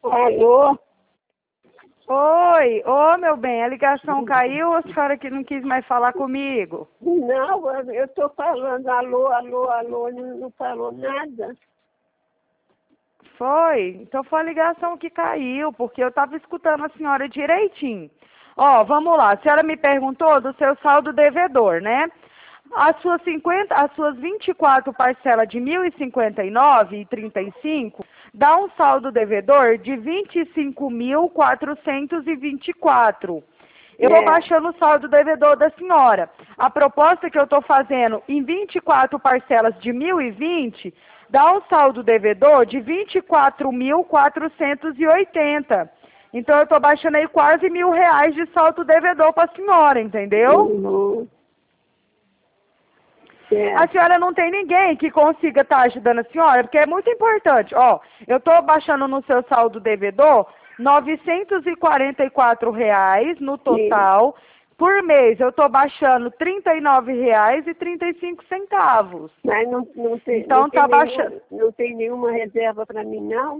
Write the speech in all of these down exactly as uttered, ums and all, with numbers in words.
Alô? Oi, ô meu bem, a ligação caiu ou a senhora que não quis mais falar comigo? Não, eu estou falando alô, alô, alô, não, não falou nada. Foi? Então foi a ligação que caiu, porque eu estava escutando a senhora direitinho. Ó, vamos lá, a senhora me perguntou do seu saldo devedor, né? As suas cinquenta, as suas vinte e quatro parcelas de mil e cinquenta e nove e trinta e cinco dá um saldo devedor de vinte e cinco mil quatrocentos e vinte e quatro. Eu estou É. baixando o saldo devedor da senhora. A proposta que eu estou fazendo em vinte e quatro parcelas de mil e vinte dá um saldo devedor de vinte e quatro mil quatrocentos e oitenta. Então eu estou baixando aí quase mil reais de saldo devedor para a senhora, entendeu? Uhum. É. A senhora não tem ninguém que consiga estar ajudando a senhora, porque é muito importante. Ó, eu estou baixando no seu saldo devedor novecentos e quarenta e quatro reais no total. Por mês eu estou baixando trinta e nove reais e trinta e cinco centavos. Mas não, não, tem, Então não, tem tá nenhuma, baixando. não tem nenhuma reserva para mim, não?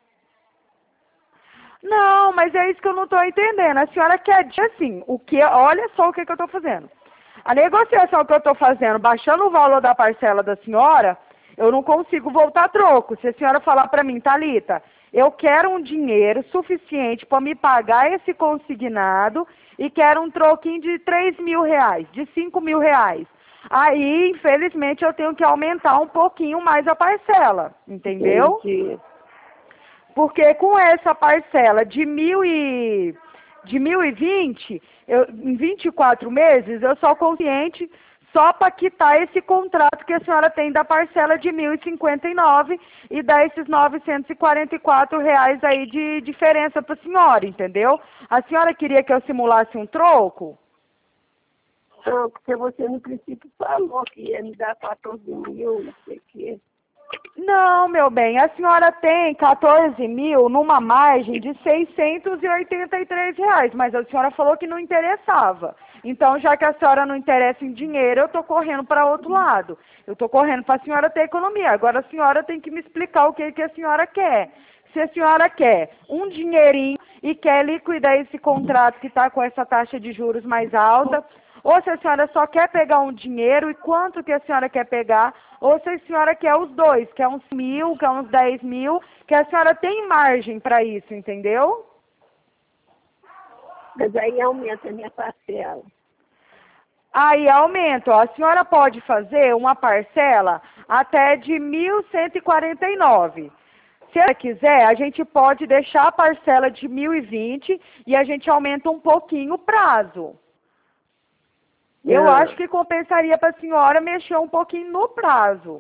Não, mas é isso que eu não estou entendendo. A senhora quer dizer assim, o que, olha só o que, que eu estou fazendo. A negociação que eu estou fazendo, baixando o valor da parcela da senhora, eu não consigo voltar a troco. Se a senhora falar para mim, Thalita, eu quero um dinheiro suficiente para me pagar esse consignado e quero um troquinho de três mil reais, de cinco mil reais. Aí, infelizmente, eu tenho que aumentar um pouquinho mais a parcela, entendeu? Entendi. Porque com essa parcela de mil e de mil e vinte, eu, em vinte e quatro meses, eu sou consciente só para quitar esse contrato que a senhora tem da parcela de mil e cinquenta e nove e dar esses novecentos e quarenta e quatro reais aí de diferença para a senhora, entendeu? A senhora queria que eu simulasse um troco? Não, porque você no princípio falou que ia me dar quatorze mil, não sei o quê. Não, meu bem, a senhora tem quatorze mil numa margem de seiscentos e oitenta e três reais, mas a senhora falou que não interessava. Então, já que a senhora não interessa em dinheiro, eu estou correndo para outro lado. Eu estou correndo para a senhora ter economia. Agora, a senhora tem que me explicar o que, que a senhora quer. Se a senhora quer um dinheirinho e quer liquidar esse contrato que está com essa taxa de juros mais alta, ou se a senhora só quer pegar um dinheiro e quanto que a senhora quer pegar, ou se a senhora quer os dois, quer uns mil, quer uns dez mil, que a senhora tem margem para isso, entendeu? Mas aí aumenta a minha parcela. Aí aumento, ó, a senhora pode fazer uma parcela até de mil cento e quarenta e nove. Se ela quiser, a gente pode deixar a parcela de mil e vinte e a gente aumenta um pouquinho o prazo. Eu Não. acho que compensaria para a senhora mexer um pouquinho no prazo.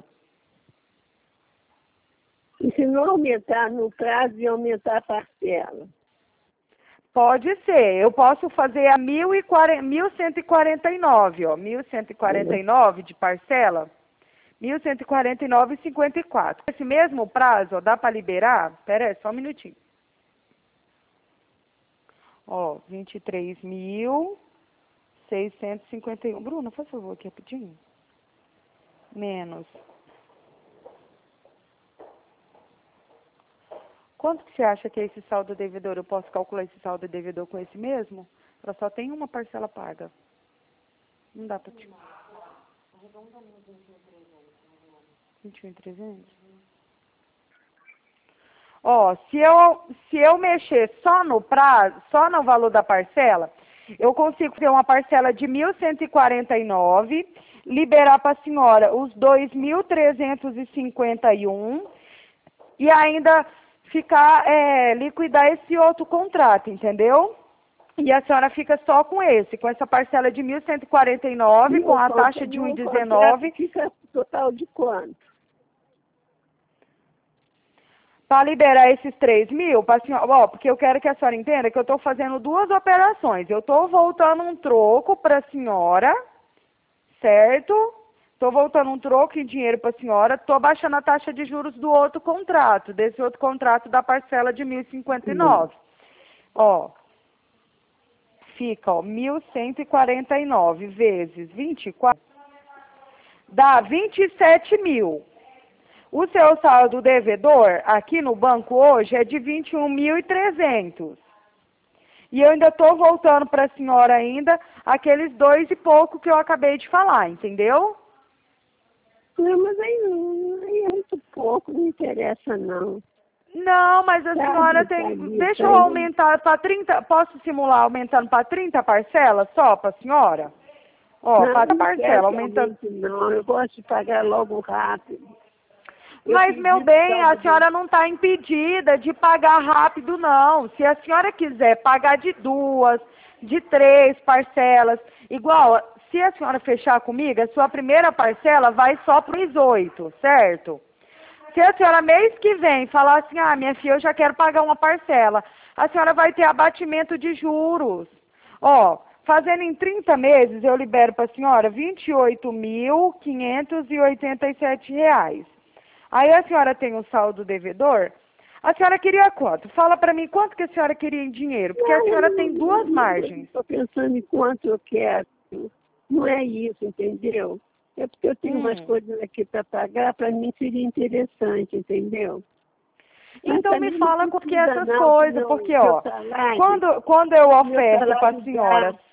E se não aumentar no prazo e aumentar a parcela? Pode ser. Eu posso fazer a mil cento e quarenta e nove, ó. mil cento e quarenta e nove de parcela. mil cento e quarenta e nove e cinquenta e quatro. Esse mesmo prazo, ó, dá para liberar? Pera aí, só um minutinho. Ó, vinte e três mil seiscentos e cinquenta e um. Bruna, faz favor aqui rapidinho. Menos. Quanto que você acha que é esse saldo devedor? Eu posso calcular esse saldo devedor com esse mesmo? Ela só tem uma parcela paga. Não dá pra te... vinte e um mil e trezentos? Ó, se eu, se eu mexer só no prazo, só no valor da parcela, eu consigo ter uma parcela de mil cento e quarenta e nove, liberar para a senhora os dois mil trezentos e cinquenta e um e ainda ficar, é, liquidar esse outro contrato, entendeu? E a senhora fica só com esse, com essa parcela de mil cento e quarenta e nove, com a taxa de um vírgula dezenove. Fica total de quanto? Para liberar esses três mil, pra senhora, ó, porque eu quero que a senhora entenda que eu estou fazendo duas operações. Eu estou voltando um troco para a senhora, certo? Estou voltando um troco em dinheiro para a senhora, estou baixando a taxa de juros do outro contrato, desse outro contrato da parcela de mil e cinquenta e nove. Uhum. Ó, fica, ó, mil cento e quarenta e nove vezes vinte e quatro, dá vinte e sete mil. O seu saldo devedor aqui no banco hoje é de vinte e um mil e trezentos. E eu ainda estou voltando para a senhora ainda aqueles dois e pouco que eu acabei de falar, entendeu? Não, mas aí, não- aí é muito pouco, não interessa não. Não, mas a Sabe, senhora tem... sabe, Deixa eu sabe. aumentar para trinta... Posso simular aumentando para trinta parcelas só para a senhora? Ó, Não, para não parcela, quero que aumentando... aumente, não. Eu gosto de pagar logo rápido. Eu Mas, pedi meu por bem, a causa do... senhora não está impedida de pagar rápido, não. Se a senhora quiser pagar de duas, de três parcelas, igual, se a senhora fechar comigo, a sua primeira parcela vai só para os oito, certo? Se a senhora mês que vem falar assim, ah, minha filha, eu já quero pagar uma parcela, a senhora vai ter abatimento de juros. Ó, fazendo em trinta meses, eu libero para a senhora vinte e oito mil, quinhentos e oitenta e sete reais. Aí a senhora tem o saldo devedor. A senhora queria quanto? Fala para mim quanto que a senhora queria em dinheiro, porque a senhora tem duas margens. Estou pensando em quanto eu quero. Não é isso, entendeu? É porque eu tenho Hum. umas coisas aqui para pagar, para mim seria interessante, entendeu? Mas Então me também não fala com que precisa, essas não, coisas, meu- porque meu ó, salário- quando, quando eu meu oferto para salário a senhora, dá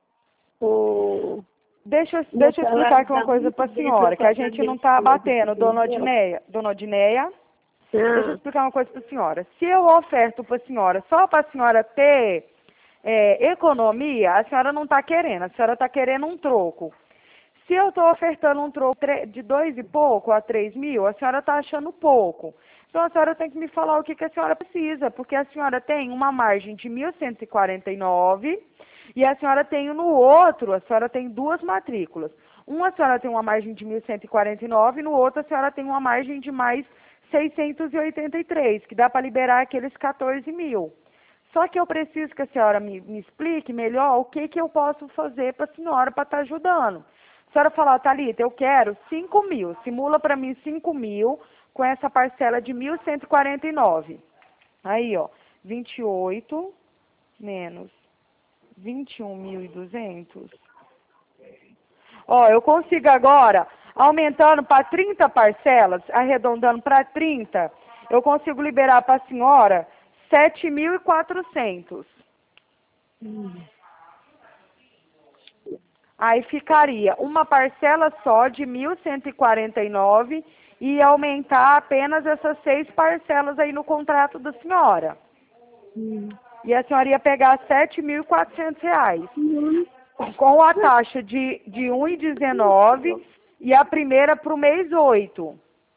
o- deixa, eu- meu deixa eu explicar salário aqui uma dá coisa muito para a bem para senhora, que a pagar gente não minhas está coisas, abatendo, dona entendeu? Odineia. Dona Odineia, deixa eu Ah, explicar uma coisa para a senhora. Se eu oferto para a senhora só para a senhora ter é, economia, a senhora não está querendo, a senhora está querendo um troco. Se eu estou ofertando um troco tre- de dois e pouco a três mil, a senhora está achando pouco. Então a senhora tem que me falar o que, que a senhora precisa, porque a senhora tem uma margem de mil cento e quarenta e nove e a senhora tem no outro, a senhora tem duas matrículas. Uma a senhora tem uma margem de mil cento e quarenta e nove e no outro a senhora tem uma margem de mais seiscentos e oitenta e três, que dá para liberar aqueles quatorze mil. Só que eu preciso que a senhora me, me explique melhor o que, que eu posso fazer para a senhora para estar ajudando. A senhora falar, Thalita, eu quero cinco mil, simula para mim cinco mil com essa parcela de mil cento e quarenta e nove. Aí, ó, vinte e oito menos vinte e um mil e duzentos. Ó, eu consigo agora, aumentando para trinta parcelas, arredondando para trinta, eu consigo liberar para a senhora sete mil e quatrocentos. Aí ficaria uma parcela só de mil cento e quarenta e nove e aumentar apenas essas seis parcelas aí no contrato da senhora. hum, E a senhora ia pegar sete mil e quatrocentos reais. hum. Com a taxa de, de um vírgula dezenove e a primeira para o mês oito.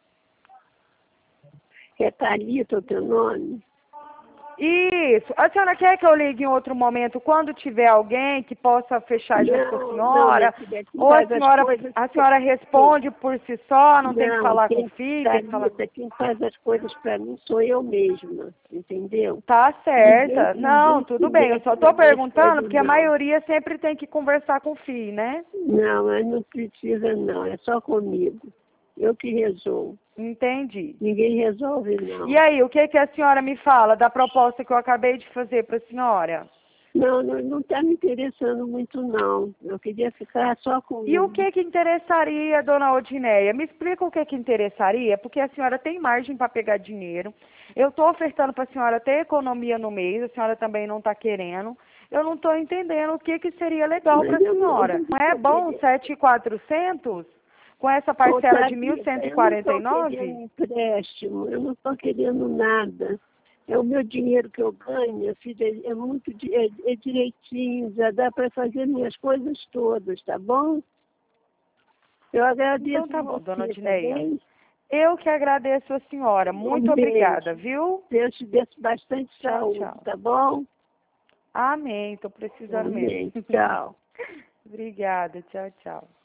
É Thalita o teu nome? Isso. A senhora quer que eu ligue em outro momento, quando tiver alguém que possa fechar junto com a Não, senhora? não, minha filha, quem Ou a faz as senhora, coisas- a senhora responde por si só, não, tem que falar com quem, o filho, tem que falar... Thalita, quem faz as coisas para mim sou eu mesma, entendeu? Tá certa. Ninguém- Não, ninguém tudo se bem. Eu mete só nas tô minhas perguntando coisas, porque a não. maioria sempre tem que conversar com o filho, né? Não, mas não precisa não, é só comigo. Eu que resolvo. Entendi. Ninguém resolve não. E aí, o que que a senhora me fala da proposta que eu acabei de fazer para a senhora? Não, não está me interessando muito não. Eu queria ficar só comigo. E o que que interessaria, dona Odineia? Me explica o que que interessaria, porque a senhora tem margem para pegar dinheiro. Eu estou ofertando para a senhora ter economia no mês, a senhora também não está querendo. Eu não estou entendendo o que que seria legal Mas para a eu não- senhora. eu Não é não bom queria- sete mil e quatrocentos com essa parcela de mil cento e quarenta e Eu não estou nove? querendo empréstimo, eu não estou querendo nada. É o meu dinheiro que eu ganho, minha filha, é muito di- é, é direitinho, já dá para fazer minhas coisas todas, tá bom? Eu agradeço Então tá bom, você, dona tá Odineia. bem? Eu que agradeço a senhora. Muito Um beijo. obrigada, viu? Deus te dê bastante Tchau, saúde, tchau. tá bom? Amém, tô precisando Amém. mesmo. Tchau. Obrigada, tchau, tchau.